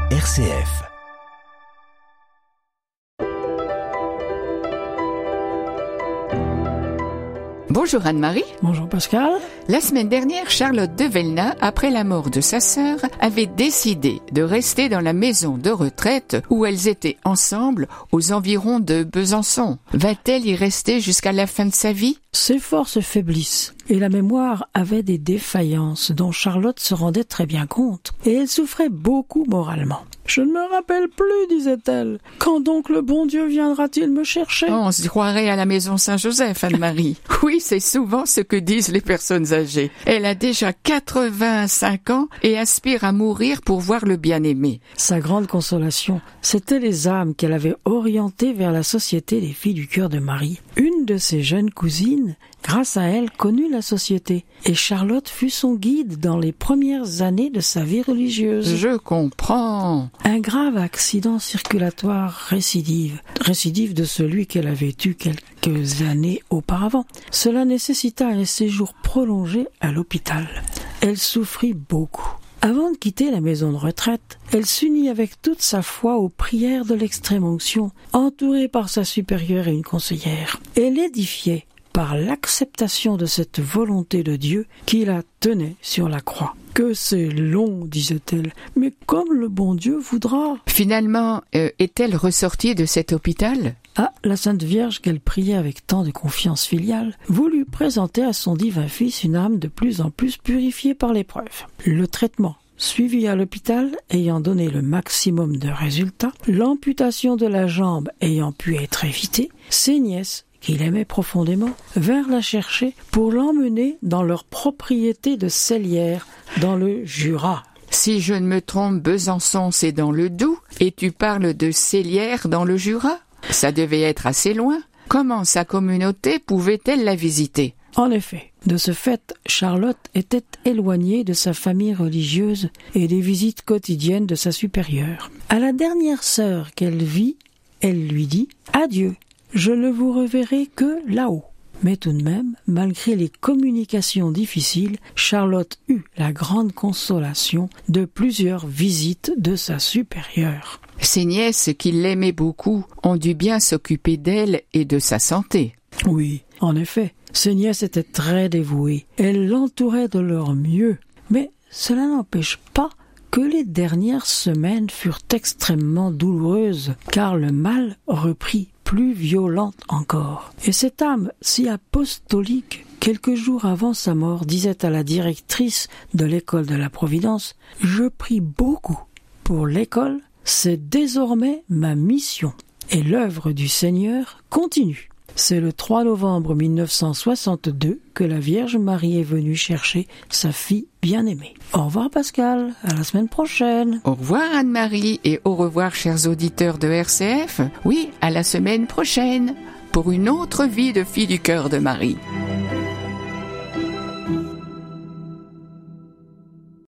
RCF. Bonjour Anne-Marie. Bonjour Pascal. La semaine dernière, Charlotte de Velna, après la mort de sa sœur, avait décidé de rester dans la maison de retraite où elles étaient ensemble aux environs de Besançon. Va-t-elle y rester jusqu'à la fin de sa vie ? Ses forces faiblissent et la mémoire avait des défaillances dont Charlotte se rendait très bien compte et elle souffrait beaucoup moralement. « Je ne me rappelle plus, disait-elle. Quand donc le bon Dieu viendra-t-il me chercher ?» On se croirait à la maison Saint-Joseph, Anne-Marie. Oui, c'est souvent ce que disent les personnes âgées. Elle a déjà 85 ans et aspire à mourir pour voir le bien-aimé. Sa grande consolation, c'était les âmes qu'elle avait orientées vers la société des filles du cœur de Marie. Une de ses jeunes cousines, grâce à elle, connut la société et Charlotte fut son guide dans les premières années de sa vie religieuse. Je comprends. Un grave accident circulatoire récidive de celui qu'elle avait eu quelques années auparavant. Cela nécessita un séjour prolongé à l'hôpital. Elle souffrit beaucoup. Avant de quitter la maison de retraite, elle s'unit avec toute sa foi aux prières de l'extrême-onction, entourée par sa supérieure et une conseillère. Elle édifiait par l'acceptation de cette volonté de Dieu qui la tenait sur la croix. « Que c'est long, disait-elle, mais comme le bon Dieu voudra. » Finalement, est-elle ressortie de cet hôpital ? Ah, la Sainte Vierge qu'elle priait avec tant de confiance filiale voulut présenter à son divin Fils une âme de plus en plus purifiée par l'épreuve. Le traitement suivi à l'hôpital ayant donné le maximum de résultats, l'amputation de la jambe ayant pu être évitée, ses nièces, qu'il aimait profondément, vinrent la chercher pour l'emmener dans leur propriété de Cellières, dans le Jura. Si je ne me trompe, Besançon, c'est dans le Doubs, et tu parles de Cellières dans le Jura ? Ça devait être assez loin. Comment sa communauté pouvait-elle la visiter ? En effet, de ce fait, Charlotte était éloignée de sa famille religieuse et des visites quotidiennes de sa supérieure. À la dernière sœur qu'elle vit, elle lui dit « Adieu, je ne vous reverrai que là-haut ». Mais tout de même, malgré les communications difficiles, Charlotte eut la grande consolation de plusieurs visites de sa supérieure. Ses nièces, qui l'aimaient beaucoup, ont dû bien s'occuper d'elle et de sa santé. Oui, en effet, ses nièces étaient très dévouées. Elles l'entouraient de leur mieux. Mais cela n'empêche pas que les dernières semaines furent extrêmement douloureuses, car le mal reprit plus violente encore. Et cette âme si apostolique, quelques jours avant sa mort, disait à la directrice de l'école de la Providence « Je prie beaucoup pour l'école, c'est désormais ma mission. » Et l'œuvre du Seigneur continue. C'est le 3 novembre 1962 que la Vierge Marie est venue chercher sa fille bien-aimée. Au revoir Pascal, à la semaine prochaine. Au revoir Anne-Marie et au revoir chers auditeurs de RCF. Oui, à la semaine prochaine pour une autre vie de fille du cœur de Marie.